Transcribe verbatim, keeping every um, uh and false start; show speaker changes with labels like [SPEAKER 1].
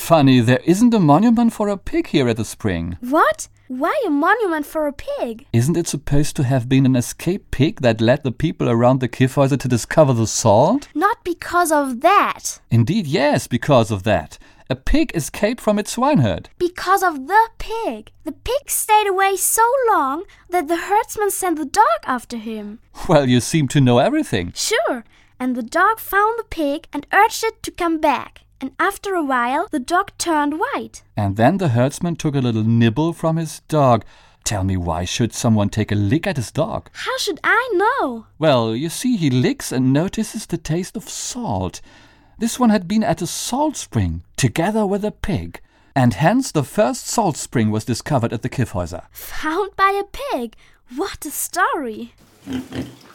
[SPEAKER 1] Funny, there isn't a monument for a pig here at the spring.
[SPEAKER 2] What? Why a monument for a pig?
[SPEAKER 1] Isn't it supposed to have been an escaped pig that led the people around the Kyffhäuser to discover the salt?
[SPEAKER 2] Not because of that.
[SPEAKER 1] Indeed, yes, because of that. A pig escaped from its swineherd.
[SPEAKER 2] Because of the pig. The pig stayed away so long that the herdsman sent the dog after him.
[SPEAKER 1] Well, you seem to know everything.
[SPEAKER 2] Sure. And the dog found the pig and urged it to come back. And after a while, the dog turned white.
[SPEAKER 1] And then the herdsman took a little nibble from his dog. Tell me, why should someone take a lick at his dog?
[SPEAKER 2] How should I know?
[SPEAKER 1] Well, you see, he licks and notices the taste of salt. This one had been at a salt spring, together with a pig. And hence the first salt spring was discovered at the Kyffhäuser.
[SPEAKER 2] Found by a pig? What a story!